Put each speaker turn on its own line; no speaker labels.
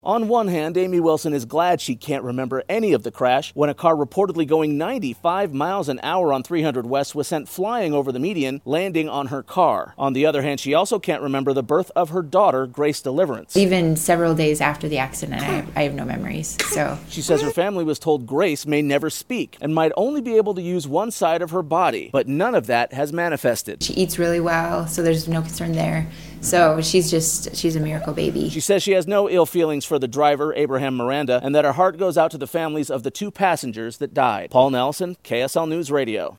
On one hand, Amy Wilson is glad she can't remember any of the crash when a car reportedly going 95 miles an hour on 300 West was sent flying over the median, landing on her car. On the other hand, she also can't remember the birth of her daughter, Grace Deliverance.
Even several days after the accident, I have no memories. So
she says her family was told Grace may never speak and might only be able to use one side of her body, but none of that has manifested.
She eats really well, so there's no concern there. So she's a miracle baby.
She says she has no ill feelings for the driver, Abraham Miranda, and that her heart goes out to the families of the two passengers that died. Paul Nelson, KSL News Radio.